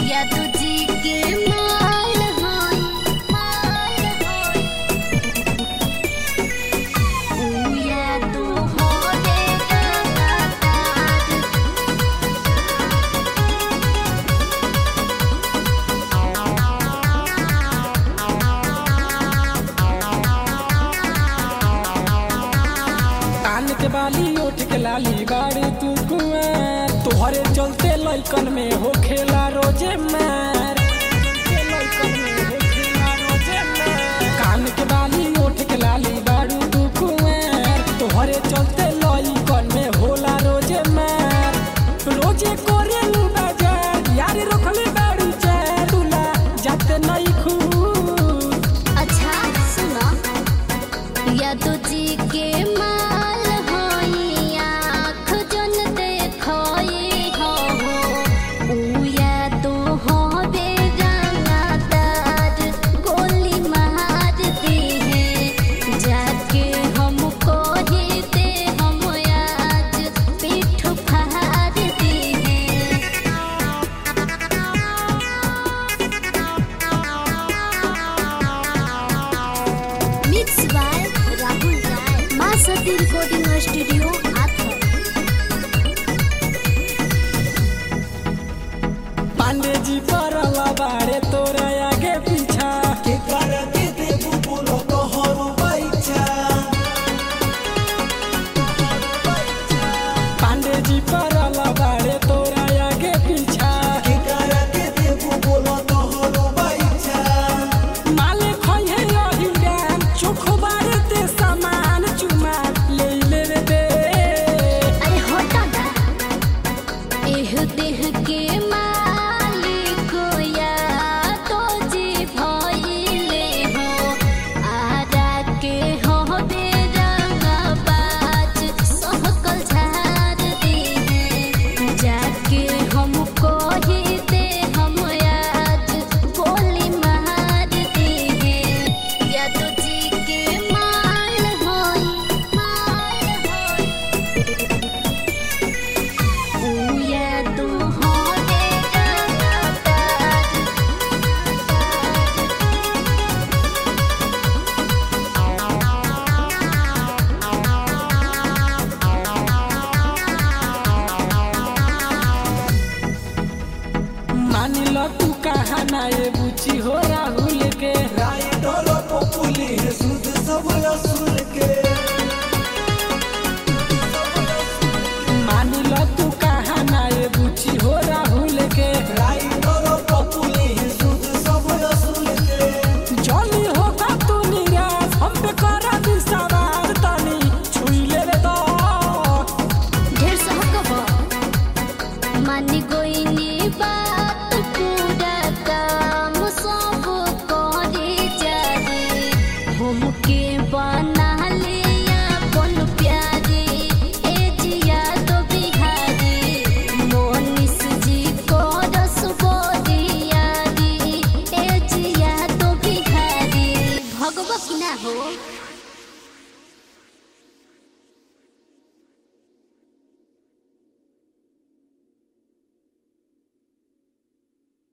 या तुझी के माल होई या तू हो रे कान के बाली ओठ के लाली बाड़ी तू कुआं तोहरे चलते लइकन में हो खेला रोजे मार कान के बाली ओठ के लाली बाड़ू तू कुआं तोहरे चलते लइकन में होला रोजे मार रोजे करे लू बाजार यार रखले बाड़ू चार तुला जाते नहीं खूब। अच्छा सुनो या तुझी के माल होई आँख जन देखोई हो या तो हो बेरंगादार गोली मार दी है जाके हमको ही दे हम आज पीठ फाड़ दी है। मिक्स बाय राहुल राय मां सती recording studio author. Pandey ji परला बाड़े तोरा आगे पीछा के कर के देबू बोलो तोहरो बैठा पांडे जी परला बाड़े तोरा आगे पीछा के कर के देबू बोलो तोहरो बैठा माले खोये रही डान चोख बाड़े ते सामान चुमा ले ले दे। अरे होता ना एह देह के मालिक या तो जी भइले हो आरा के हो बेरंगबाज सहकल झाड़ दी है जाके हमको ही दे हम आज गोली मार दी है या तुझी के माल होई या तू हो रे मान लो तू कहा ना ये बुची हो राहुल के राय डोलो पपुली है सुध सब रसूल के मान लो तू कहा ना ये बुची हो राहुल के राय डोलो पपुली है सुध सब रसूल के जली होगा तू निराश हम पे करा दी सवार तनी छुई ले दो। ढेर सहकब मानी गोइनी बात पूरा काम सब करे जाए हमके बना लिया अपन प्यारे ए जिया तो बिहारी मोनिस जी को रस बोरियारी ए जिया तो बिहारी भगवत ना हो।